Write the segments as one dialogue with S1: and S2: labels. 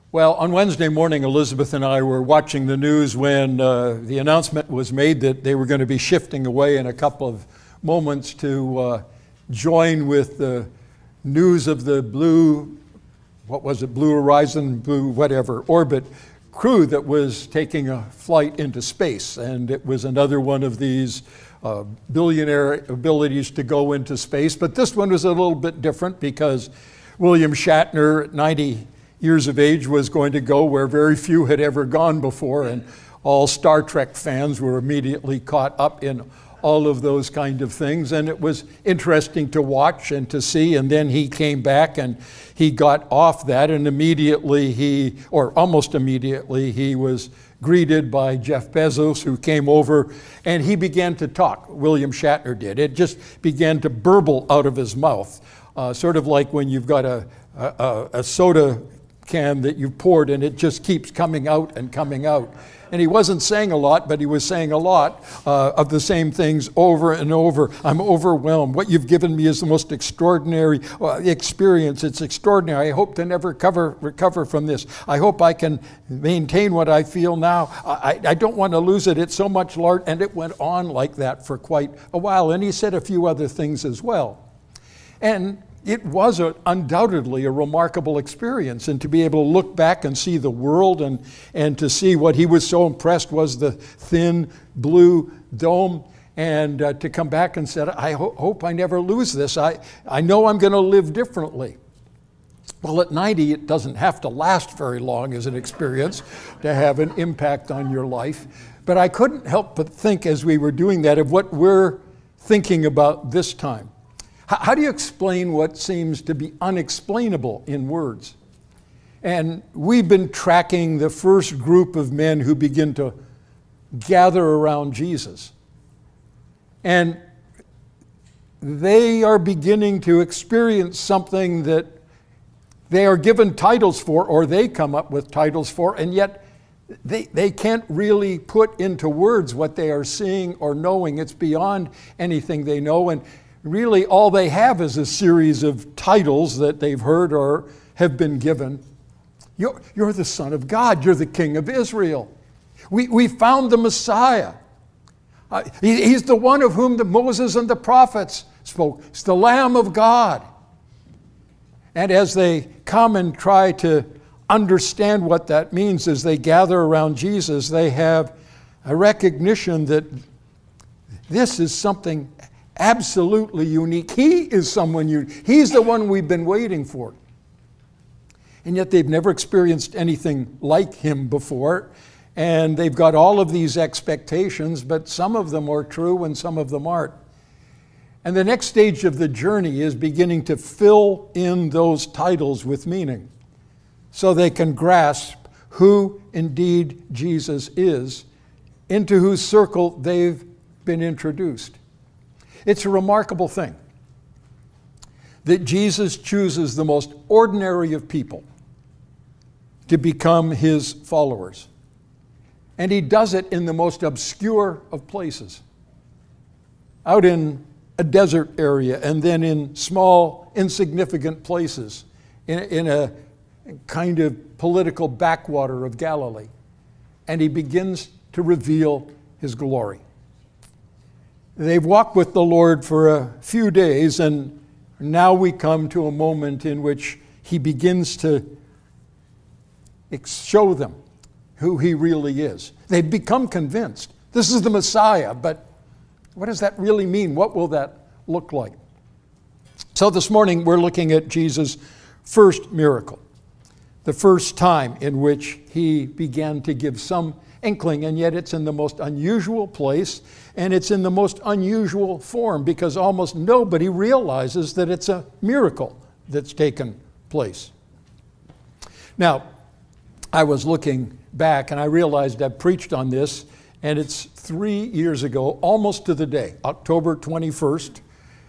S1: Well, on Wednesday morning, Elizabeth and I were watching the news when the announcement was made that they were going to be shifting away in a couple of moments to join with the news of the Blue Horizon, Blue whatever, orbit crew that was taking a flight into space. And it was another one of these billionaire abilities to go into space. But this one was a little bit different because William Shatner, at 90 years of age, was going to go where very few had ever gone before, and all Star Trek fans were immediately caught up in all of those kind of things, and it was interesting to watch and to see. And then he came back and he got off that, and almost immediately, he was greeted by Jeff Bezos, who came over, and he began to talk. William Shatner did. It just began to burble out of his mouth, sort of like when you've got a soda can that you've poured and it just keeps coming out and coming out. And he wasn't saying a lot, but he was saying a lot of the same things over and over. I'm overwhelmed. What you've given me is the most extraordinary experience. It's extraordinary. I hope to never recover from this. I hope I can maintain what I feel now. I don't want to lose it. It's so much large. And it went on like that for quite a while. And he said a few other things as well. And it was undoubtedly a remarkable experience, and to be able to look back and see the world and to see what he was so impressed was the thin blue dome, and to come back and said, I hope I never lose this. I know I'm going to live differently. Well, at 90, it doesn't have to last very long as an experience to have an impact on your life. But I couldn't help but think as we were doing that of what we're thinking about this time. How do you explain what seems to be unexplainable in words? And we've been tracking the first group of men who begin to gather around Jesus. And they are beginning to experience something that they are given titles for, or they come up with titles for, and yet they can't really put into words what they are seeing or knowing. It's beyond anything they know. And really, all they have is a series of titles that they've heard or have been given. You're the Son of God. You're the King of Israel. We found the Messiah. He's the one of whom the Moses and the prophets spoke. It's the Lamb of God. And as they come and try to understand what that means as they gather around Jesus, they have a recognition that this is something absolutely unique. He is someone unique. He's the one we've been waiting for. And yet they've never experienced anything like him before. And they've got all of these expectations, but some of them are true and some of them aren't. And the next stage of the journey is beginning to fill in those titles with meaning so they can grasp who indeed Jesus is, into whose circle they've been introduced. It's a remarkable thing that Jesus chooses the most ordinary of people to become his followers. And he does it in the most obscure of places, out in a desert area, and then in small, insignificant places, in a kind of political backwater of Galilee. And he begins to reveal his glory. They've walked with the Lord for a few days, and now we come to a moment in which he begins to show them who he really is. They've become convinced. This is the Messiah, but what does that really mean? What will that look like? So this morning we're looking at Jesus' first miracle, the first time in which he began to give some inkling, and yet it's in the most unusual place, and it's in the most unusual form, because almost nobody realizes that it's a miracle that's taken place. Now, I was looking back and I realized I've preached on this, and it's 3 years ago, almost to the day, October 21st,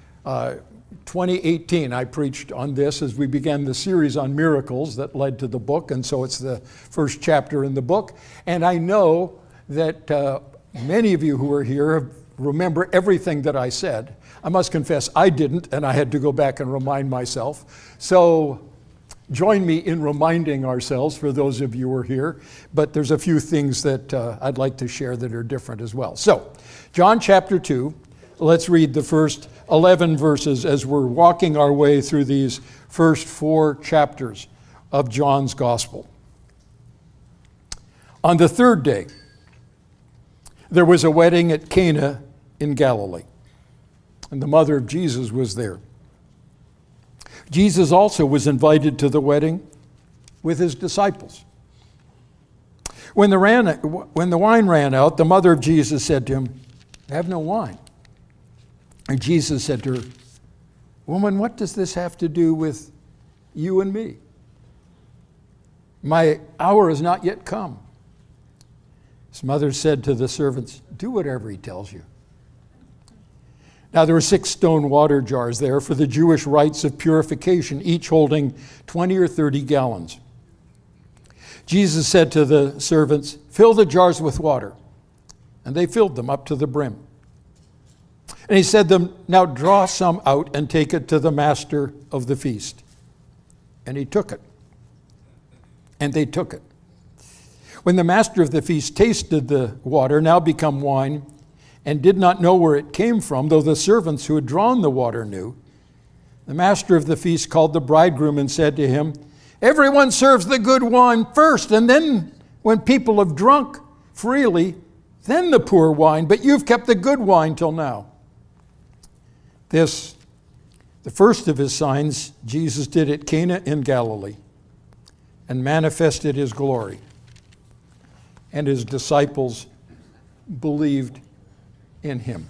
S1: 2018, I preached on this as we began the series on miracles that led to the book, and so it's the first chapter in the book. And I know that many of you who are here remember everything that I said. I must confess I didn't, and I had to go back and remind myself. So join me in reminding ourselves, for those of you who are here, but there's a few things that I'd like to share that are different as well. So, John chapter 2, let's read the first 11 verses as we're walking our way through these first 4 chapters of John's Gospel. On the 3rd day, there was a wedding at Cana in Galilee, and the mother of Jesus was there. Jesus also was invited to the wedding with his disciples. When the wine ran out, the mother of Jesus said to him, "I have no wine." And Jesus said to her, "Woman, what does this have to do with you and me? My hour has not yet come." His mother said to the servants, "Do whatever he tells you." Now there were 6 stone water jars there for the Jewish rites of purification, each holding 20 or 30 gallons. Jesus said to the servants, "Fill the jars with water." And they filled them up to the brim. And he said to them, "Now draw some out and take it to the master of the feast." And he took it. And they took it. When the master of the feast tasted the water, now become wine, and did not know where it came from, though the servants who had drawn the water knew, the master of the feast called the bridegroom and said to him, "Everyone serves the good wine first, and then when people have drunk freely, then the poor wine, but you've kept the good wine till now." This, the first of his signs, Jesus did at Cana in Galilee, and manifested his glory, and his disciples believed in him.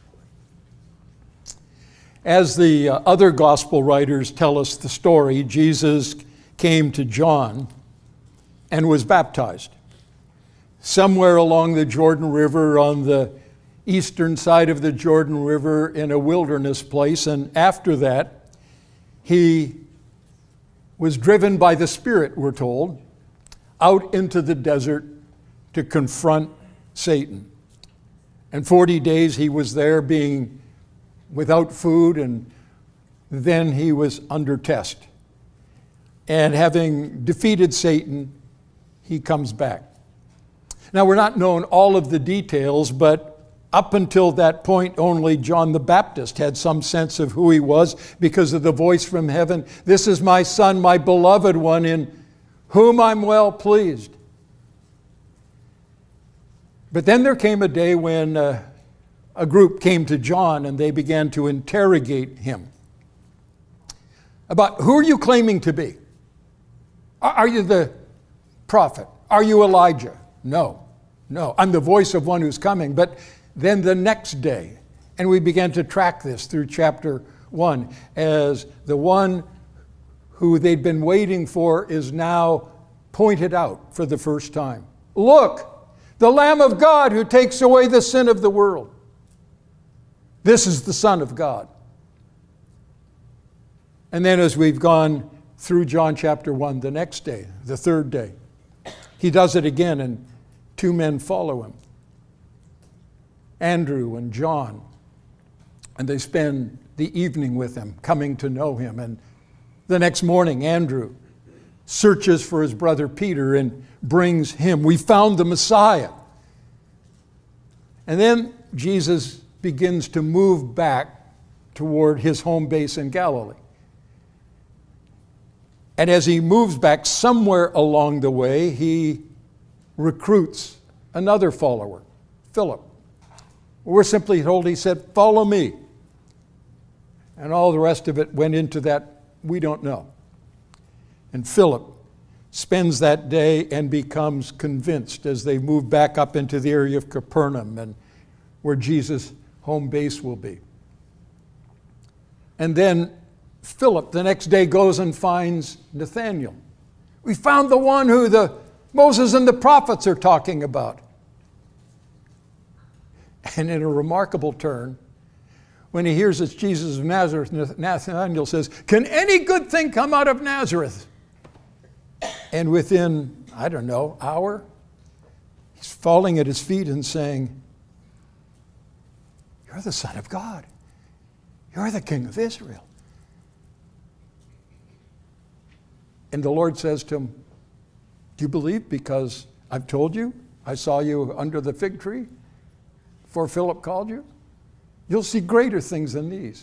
S1: As the other gospel writers tell us the story, Jesus came to John and was baptized somewhere along the Jordan River, on the eastern side of the Jordan River, in a wilderness place. And after that, he was driven by the Spirit, we're told, out into the desert to confront Satan. And 40 days he was there being without food, and then he was under test. And having defeated Satan, he comes back. Now, we're not known all of the details, but up until that point, only John the Baptist had some sense of who he was because of the voice from heaven. "This is my Son, my beloved one, in whom I'm well pleased." But then there came a day when a group came to John and they began to interrogate him about, "Who are you claiming to be? Are you the prophet? Are you Elijah?" No, I'm the voice of one who's coming. But then the next day, and we began to track this through chapter 1, as the one who they'd been waiting for is now pointed out for the first time. "Look, the Lamb of God who takes away the sin of the world. This is the Son of God." And then as we've gone through John chapter 1, the next day, the 3rd day, he does it again, and 2 men follow him, Andrew and John, and they spend the evening with him, coming to know him. And the next morning, Andrew searches for his brother Peter and brings him. "We found the Messiah." And then Jesus begins to move back toward his home base in Galilee. And as he moves back, somewhere along the way, he recruits another follower, Philip. We're simply told he said, "Follow me." And all the rest of it went into that, we don't know. And Philip spends that day and becomes convinced as they move back up into the area of Capernaum, and where Jesus' home base will be. And then Philip the next day goes and finds Nathanael. "We found the one who Moses and the prophets are talking about." And in a remarkable turn, when he hears it's Jesus of Nazareth, Nathanael says, "Can any good thing come out of Nazareth?" And within, hour, he's falling at his feet and saying, "You're the Son of God. You're the King of Israel." And the Lord says to him, do you believe because I've told you? I saw you under the fig tree before Philip called you. You'll see greater things than these.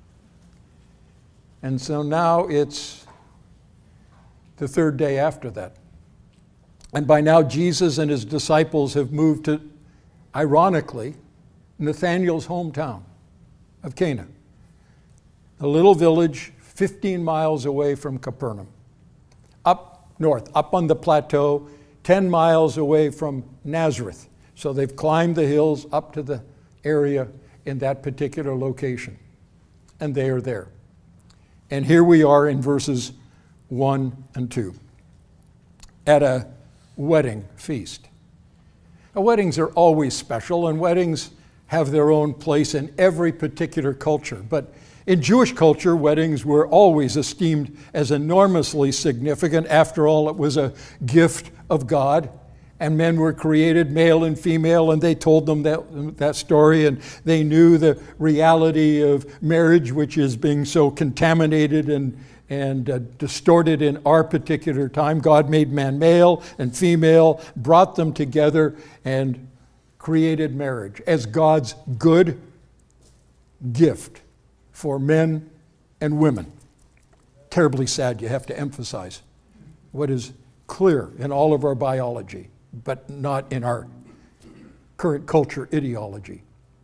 S1: And so now it's the third day after that. And by now Jesus and his disciples have moved to, ironically, Nathanael's hometown of Cana, a little village 15 miles away from Capernaum, up north, up on the plateau, 10 miles away from Nazareth. So they've climbed the hills up to the area in that particular location, and they are there. And here we are in verses 1 and 2 at a wedding feast. Now, weddings are always special, and weddings have their own place in every particular culture. But in Jewish culture, weddings were always esteemed as enormously significant. After all, it was a gift of God, and men were created male and female, and they told them that story, and they knew the reality of marriage, which is being so contaminated and distorted in our particular time. God made man male and female, brought them together, and created marriage as God's good gift for men and women. Terribly sad, you have to emphasize what is clear in all of our biology, but not in our current culture ideology.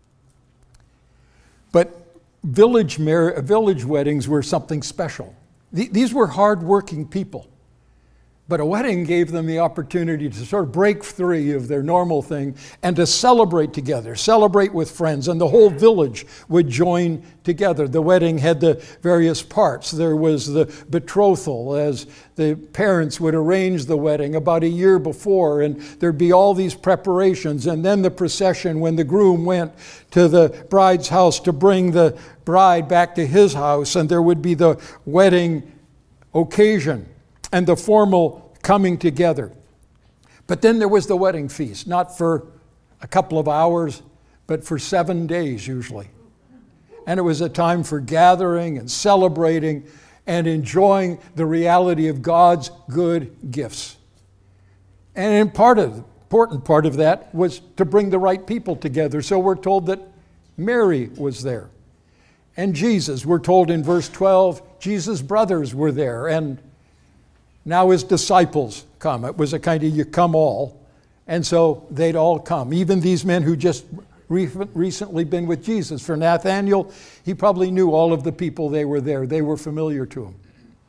S1: But village weddings were something special. These were hard-working people. But a wedding gave them the opportunity to sort of break free of their normal thing and to celebrate together, celebrate with friends, and the whole village would join together. The wedding had the various parts. There was the betrothal, as the parents would arrange the wedding about a year before, and there'd be all these preparations, and then the procession when the groom went to the bride's house to bring the bride back to his house, and there would be the wedding occasion and the formal coming together. But then there was the wedding feast, not for a couple of hours, but for 7 days usually. And it was a time for gathering and celebrating and enjoying the reality of God's good gifts. And important part of that was to bring the right people together. So we're told that Mary was there. And Jesus, we're told in verse 12, Jesus' brothers were there, and now his disciples come. It was a kind of you come all. And so they'd all come. Even these men who just recently been with Jesus. For Nathanael, he probably knew all of the people they were there. They were familiar to him.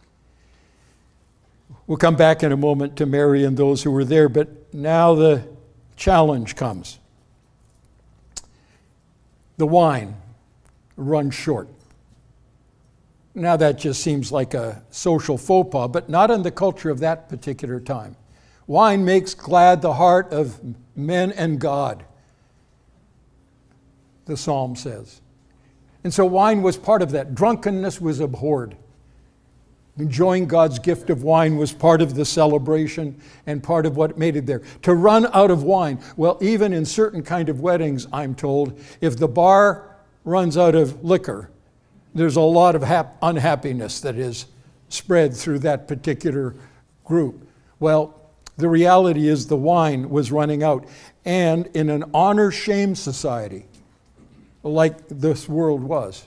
S1: We'll come back in a moment to Mary and those who were there, but now the challenge comes. The wine runs short. Now that just seems like a social faux pas, but not in the culture of that particular time. Wine makes glad the heart of men and God, the psalm says. And so wine was part of that. Drunkenness was abhorred. Enjoying God's gift of wine was part of the celebration and part of what made it there. To run out of wine, well, even in certain kind of weddings, I'm told, if the bar runs out of liquor, there's a lot of unhappiness that is spread through that particular group. Well, the reality is the wine was running out. And in an honor-shame society, like this world was,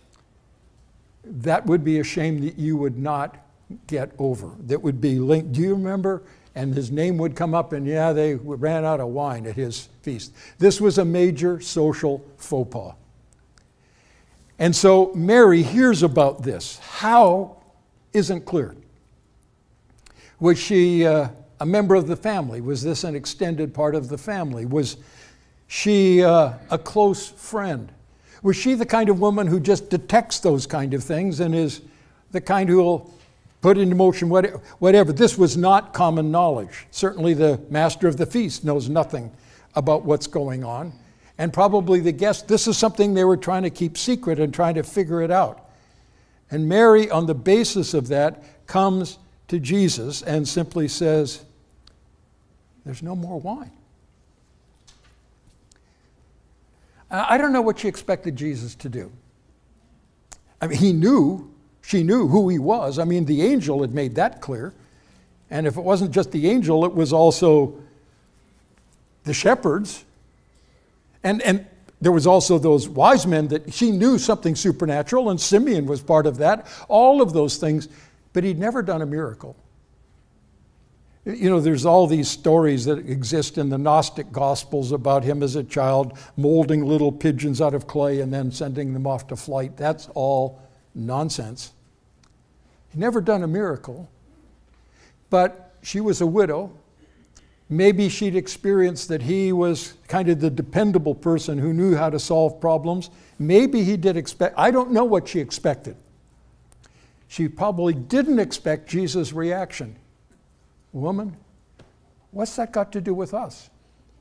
S1: that would be a shame that you would not get over. That would be linked. Do you remember? And his name would come up, and yeah, they ran out of wine at his feast. This was a major social faux pas. And so Mary hears about this. How isn't clear. Was she a member of the family? Was this an extended part of the family? Was she a close friend? Was she the kind of woman who just detects those kind of things and is the kind who will put into motion whatever? This was not common knowledge. Certainly the master of the feast knows nothing about what's going on. And probably the guests, this is something they were trying to keep secret and trying to figure it out. And Mary, on the basis of that, comes to Jesus and simply says, there's no more wine. I don't know what she expected Jesus to do. I mean, he knew She knew who he was. I mean, the angel had made that clear. And if it wasn't just the angel, it was also the shepherds. And there was also those wise men that she knew something supernatural, and Simeon was part of that. All of those things, but he'd never done a miracle. You know, there's all these stories that exist in the Gnostic Gospels about him as a child molding little pigeons out of clay and then sending them off to flight. That's all nonsense. He'd never done a miracle, but she was a widow. Maybe she'd experienced that he was kind of the dependable person who knew how to solve problems. Maybe he did expect, I don't know what she expected. She probably didn't expect Jesus' reaction. Woman, what's that got to do with us?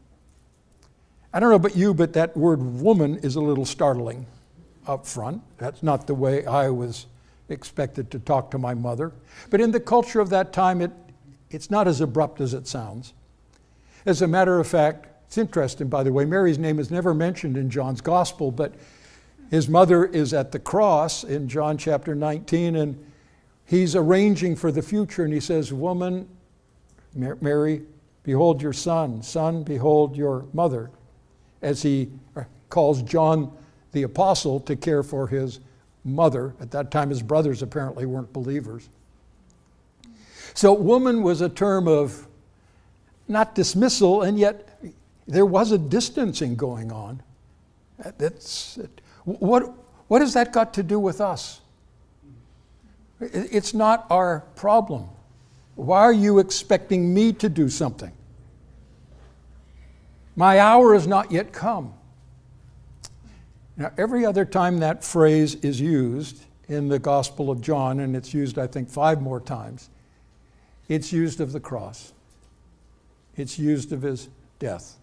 S1: I don't know about you, but that word woman is a little startling up front. That's not the way I was expected to talk to my mother. But in the culture of that time, it's not as abrupt as it sounds. As a matter of fact, it's interesting, by the way, Mary's name is never mentioned in John's gospel, but his mother is at the cross in John chapter 19, and he's arranging for the future, and he says, woman, Mary, behold your son. Son, behold your mother, as he calls John the apostle to care for his mother. At that time, his brothers apparently weren't believers. So woman was a term of not dismissal, and yet there was a distancing going on. What has that got to do with us? It's not our problem. Why are you expecting me to do something? My hour has not yet come. Now, every other time that phrase is used in the Gospel of John, and it's used, I think, 5 more times, it's used of the cross. It's used of his death.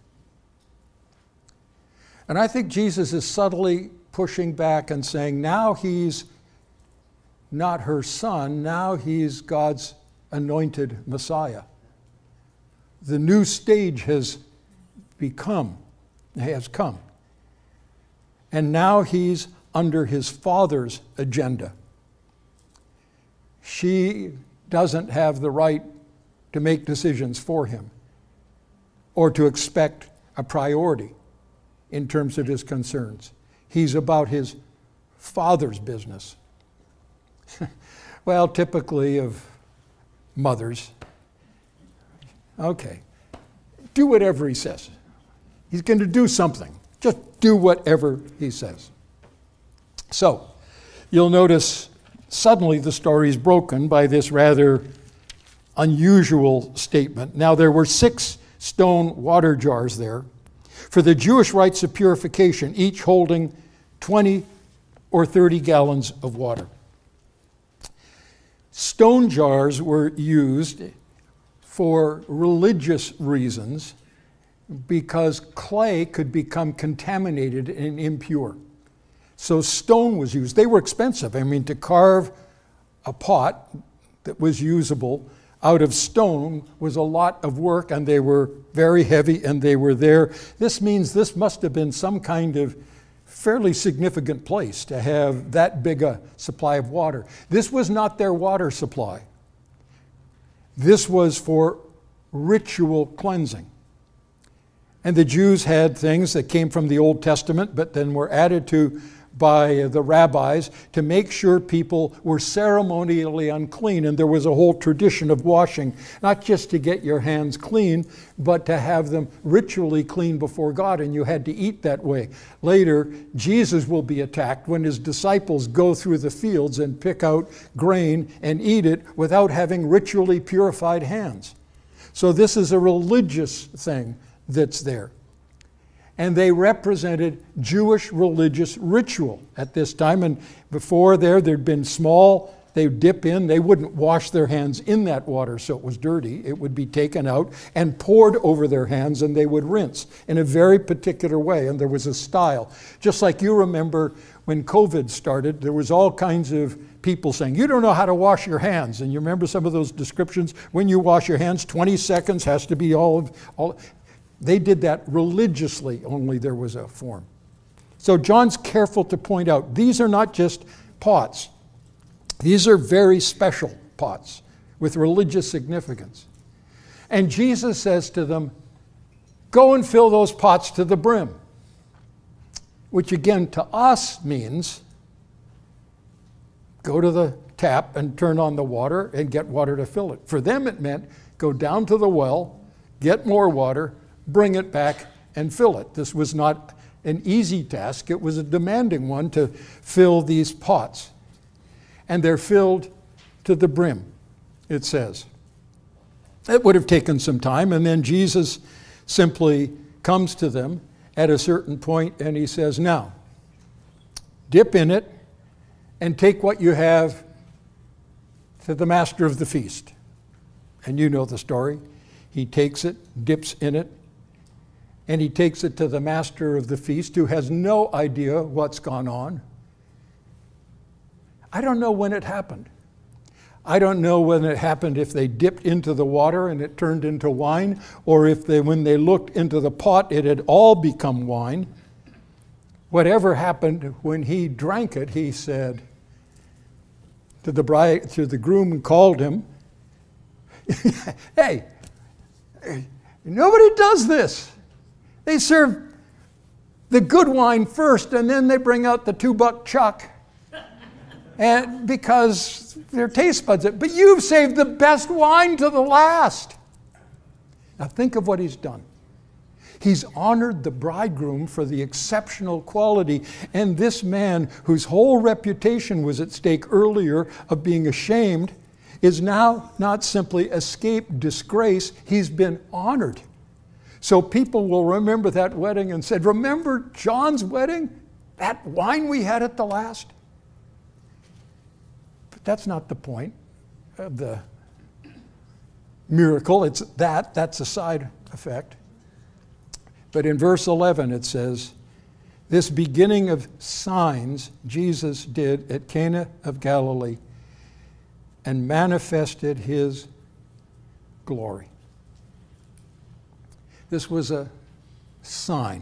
S1: And I think Jesus is subtly pushing back and saying, now he's not her son, now he's God's anointed Messiah. The new stage has come. And now he's under his Father's agenda. She doesn't have the right to make decisions for him or to expect a priority in terms of his concerns. He's about his Father's business. Well, typically of mothers, okay, do whatever he says. He's going to do something. Just do whatever he says. So, you'll notice suddenly the story is broken by this rather unusual statement. Now, there were 6 stone water jars there for the Jewish rites of purification, each holding 20 or 30 gallons of water. Stone jars were used for religious reasons because clay could become contaminated and impure. So stone was used. They were expensive. I mean, to carve a pot that was usable out of stone was a lot of work, and they were very heavy, and they were there. This means this must have been some kind of fairly significant place to have that big a supply of water. This was not their water supply. This was for ritual cleansing. And the Jews had things that came from the Old Testament, but then were added to by the rabbis to make sure people were ceremonially unclean. And there was a whole tradition of washing, not just to get your hands clean, but to have them ritually clean before God, and you had to eat that way. Later, Jesus will be attacked when his disciples go through the fields and pick out grain and eat it without having ritually purified hands. So this is a religious thing that's there. And they represented Jewish religious ritual at this time. And before there'd been small, they would dip in, they wouldn't wash their hands in that water so it was dirty. It would be taken out and poured over their hands, and they would rinse in a very particular way. And there was a style. Just like you remember when COVID started, there was all kinds of people saying, you don't know how to wash your hands. And you remember some of those descriptions? When you wash your hands, 20 seconds has to be all. They did that religiously, only there was a form. So John's careful to point out, these are not just pots. These are very special pots with religious significance. And Jesus says to them, go and fill those pots to the brim. Which again to us means go to the tap and turn on the water and get water to fill it. For them it meant go down to the well, get more water, bring it back and fill it. This was not an easy task. It was a demanding one to fill these pots. And they're filled to the brim, it says. It would have taken some time, and then Jesus simply comes to them at a certain point and he says, now, dip in it and take what you have to the master of the feast. And you know the story. He takes it, dips in it, and he takes it to the master of the feast who has no idea what's gone on. I don't know when it happened. I don't know when it happened if they dipped into the water and it turned into wine, or if when they looked into the pot it had all become wine. Whatever happened, when he drank it, he said to the groom and called him, hey, nobody does this. They serve the good wine first and then they bring out the $2 chuck. And because their taste buds it. But you've saved the best wine to the last. Now think of what he's done. He's honored the bridegroom for the exceptional quality. And this man, whose whole reputation was at stake earlier of being ashamed, is now not simply escaped disgrace, he's been honored. So people will remember that wedding and said, remember John's wedding? That wine we had at the last? That's not the point of the miracle. That's a side effect. But in verse 11 it says, this beginning of signs Jesus did at Cana of Galilee and manifested his glory. This was a sign.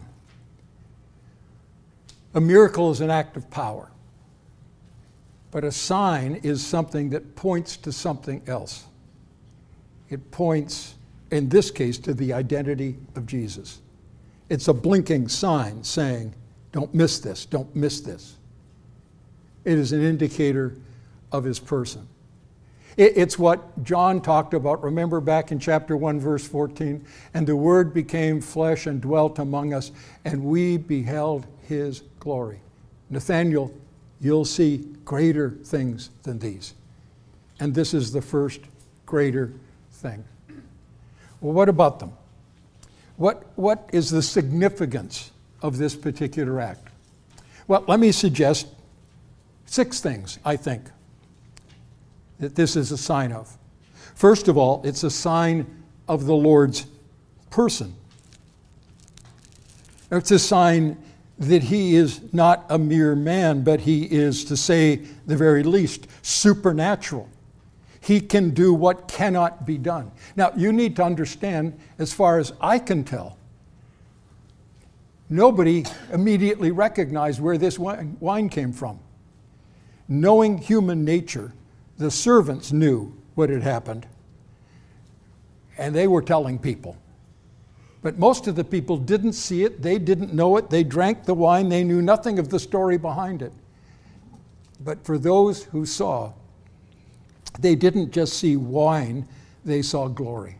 S1: A miracle is an act of power. But a sign is something that points to something else. It points, in this case, to the identity of Jesus. It's a blinking sign saying, don't miss this, don't miss this. It is an indicator of his person. It's what John talked about, remember back in chapter 1, verse 14, and the Word became flesh and dwelt among us, and we beheld his glory. Nathanael, you'll see greater things than these. And this is the first greater thing. Well, what about them? What is the significance of this particular act? Well, let me suggest 6 things, I think, that this is a sign of. First of all, it's a sign of the Lord's person. It's a sign that he is not a mere man, but he is, to say the very least, supernatural. He can do what cannot be done. Now, you need to understand, as far as I can tell, nobody immediately recognized where this wine came from. Knowing human nature, the servants knew what had happened, and they were telling people. But most of the people didn't see it, they didn't know it, they drank the wine, they knew nothing of the story behind it. But for those who saw, they didn't just see wine, they saw glory.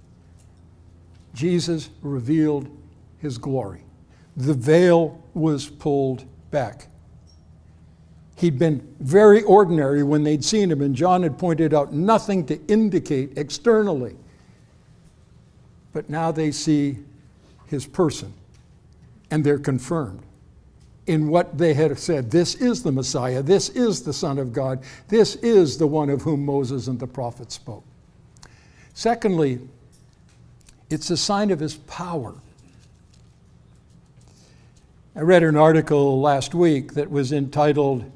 S1: Jesus revealed his glory. The veil was pulled back. He'd been very ordinary when they'd seen him, and John had pointed out nothing to indicate externally. But now they see his person, and they're confirmed in what they had said. This is the Messiah. This is the Son of God. This is the one of whom Moses and the prophets spoke. Secondly, it's a sign of his power. I read an article last week that was entitled,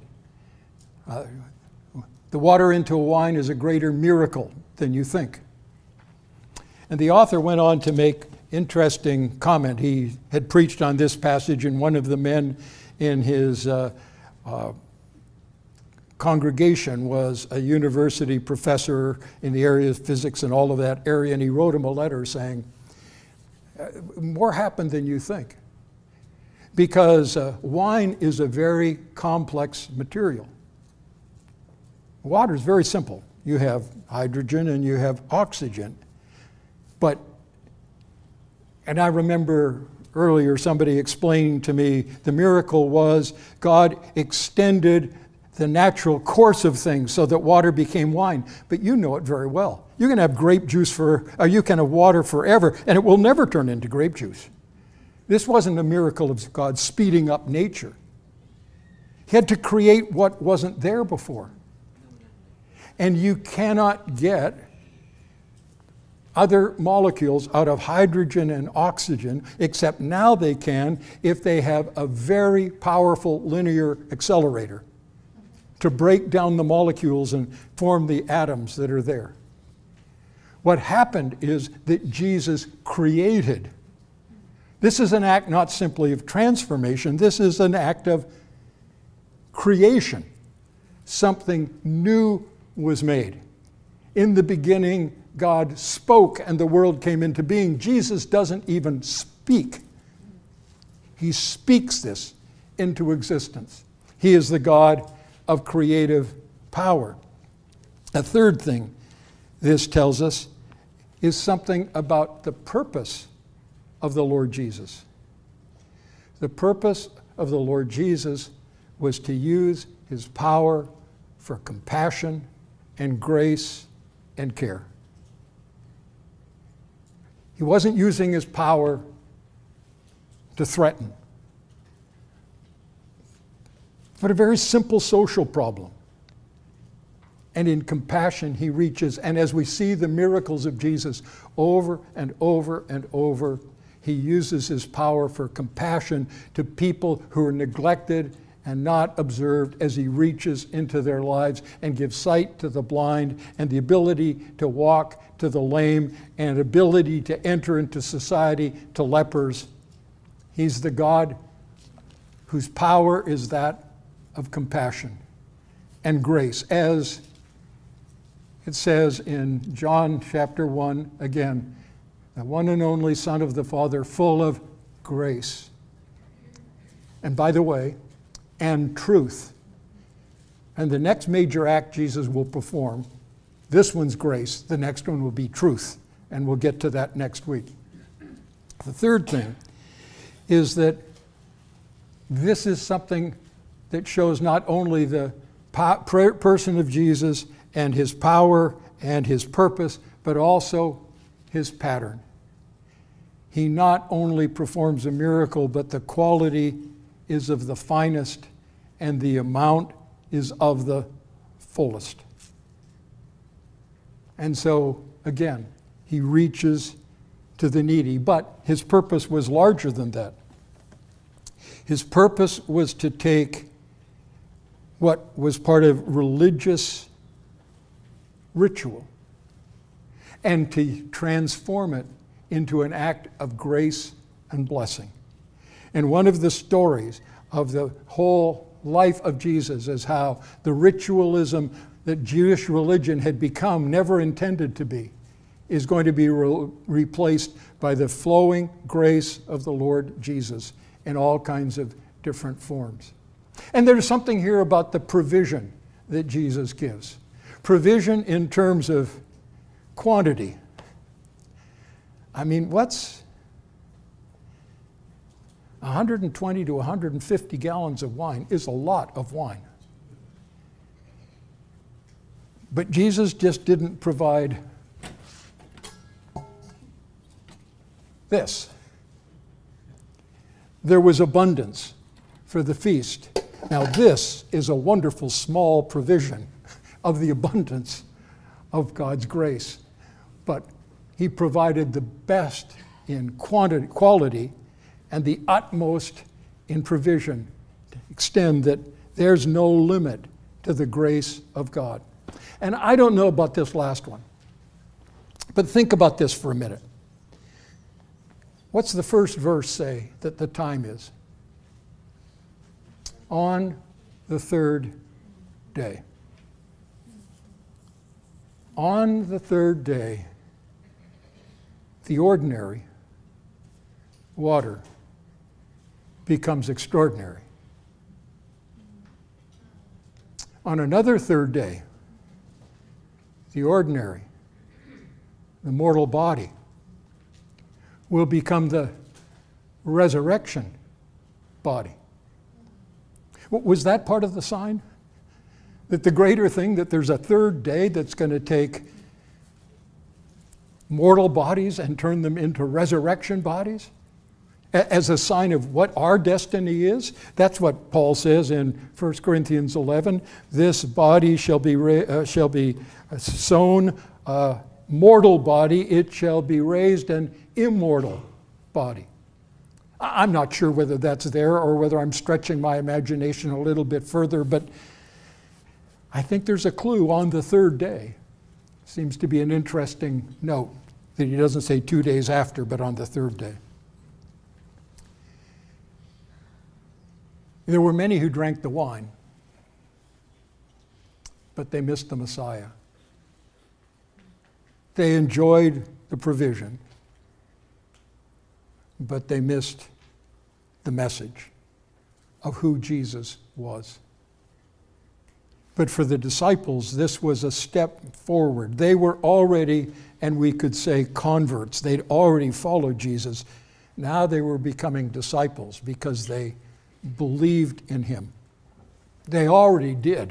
S1: "The Water into a Wine is a Greater Miracle Than You Think." And the author went on to make interesting comment. He had preached on this passage, and one of the men in his congregation was a university professor in the area of physics and all of that area, and he wrote him a letter saying, more happened than you think. Because wine is a very complex material. Water is very simple. You have hydrogen and you have oxygen. And I remember earlier somebody explaining to me the miracle was God extended the natural course of things so that water became wine. But you know it very well. You can have grape juice you can have water forever, and it will never turn into grape juice. This wasn't a miracle of God speeding up nature. He had to create what wasn't there before. And you cannot get other molecules out of hydrogen and oxygen, except now they can if they have a very powerful linear accelerator to break down the molecules and form the atoms that are there. What happened is that Jesus created. This is an act not simply of transformation, this is an act of creation. Something new was made. In the beginning, God spoke and the world came into being. Jesus doesn't even speak. He speaks this into existence. He is the God of creative power. A third thing this tells us is something about the purpose of the Lord Jesus. The purpose of the Lord Jesus was to use his power for compassion and grace and care. He wasn't using his power to threaten, but a very simple social problem. And in compassion, he reaches, and as we see the miracles of Jesus over and over and over, he uses his power for compassion to people who are neglected and not observed as he reaches into their lives and gives sight to the blind and the ability to walk to the lame and ability to enter into society to lepers. He's the God whose power is that of compassion and grace, as it says in John chapter 1 again, the one and only Son of the Father, full of grace. And by the way, and truth. And the next major act Jesus will perform, this one's grace, the next one will be truth. And we'll get to that next week. The third thing is that this is something that shows not only the person of Jesus and his power and his purpose, but also his pattern. He not only performs a miracle, but the quality is of the finest and the amount is of the fullest. And so, again, he reaches to the needy, but his purpose was larger than that. His purpose was to take what was part of religious ritual and to transform it into an act of grace and blessing. And one of the stories of the whole life of Jesus is how the ritualism that Jewish religion had become, never intended to be, is going to be replaced by the flowing grace of the Lord Jesus in all kinds of different forms. And there's something here about the provision that Jesus gives. Provision in terms of quantity. I mean, what's 120 to 150 gallons of wine is a lot of wine. But Jesus just didn't provide this. There was abundance for the feast. Now this is a wonderful small provision of the abundance of God's grace. But he provided the best in quality and the utmost in provision to extend that there's no limit to the grace of God. And I don't know about this last one, but think about this for a minute. What's the first verse say that the time is? On the third day. on the third day, the ordinary water becomes extraordinary. On another third day, the ordinary, the mortal body, will become the resurrection body. Was that part of the sign? That the greater thing, that there's a third day that's going to take mortal bodies and turn them into resurrection bodies? As a sign of what our destiny is? That's what Paul says in 1 Corinthians 11. This body shall be sown a mortal body, it shall be raised an immortal body. I'm not sure whether that's there or whether I'm stretching my imagination a little bit further, but I think there's a clue on the third day. Seems to be an interesting note that he doesn't say 2 days after, but on the third day. There were many who drank the wine, but they missed the Messiah. They enjoyed the provision, but they missed the message of who Jesus was. But for the disciples, this was a step forward. They were already, and we could say, converts. They'd already followed Jesus. Now they were becoming disciples because they believed in him. They already did.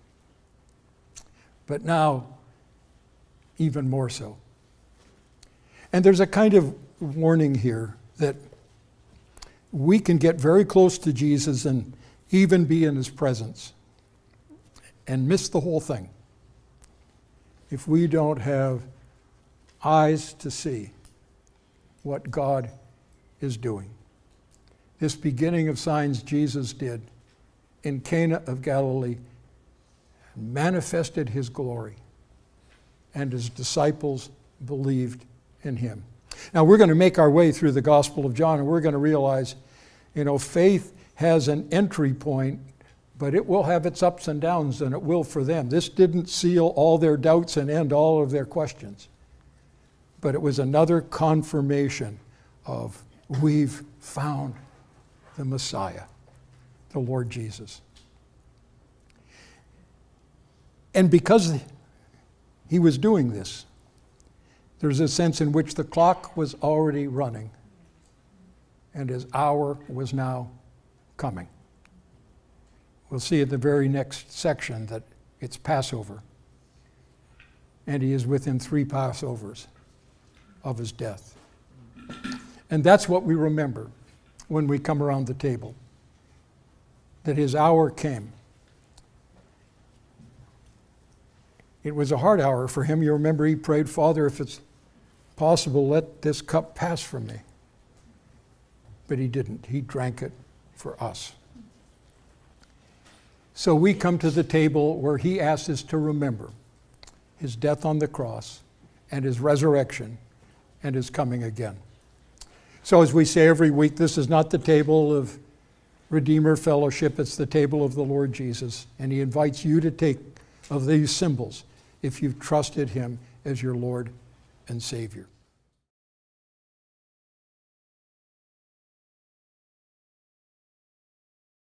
S1: But now, even more so. And there's a kind of warning here that we can get very close to Jesus and even be in his presence and miss the whole thing if we don't have eyes to see what God is doing. This beginning of signs Jesus did in Cana of Galilee manifested his glory, and his disciples believed in him. Now we're going to make our way through the Gospel of John, and we're going to realize, faith has an entry point, but it will have its ups and downs, and it will for them. This didn't seal all their doubts and end all of their questions, but it was another confirmation of we've found the Messiah, the Lord Jesus. And because he was doing this, there's a sense in which the clock was already running and his hour was now coming. We'll see in the very next section that it's Passover, and he is within 3 Passovers of his death. And that's what we remember when we come around the table, that his hour came. It was a hard hour for him. You remember he prayed, Father, if it's possible, let this cup pass from me. But he didn't. He drank it for us. So we come to the table where he asks us to remember his death on the cross and his resurrection and his coming again. So as we say every week, this is not the table of Redeemer Fellowship, it's the table of the Lord Jesus. And he invites you to take of these symbols if you've trusted him as your Lord and Savior.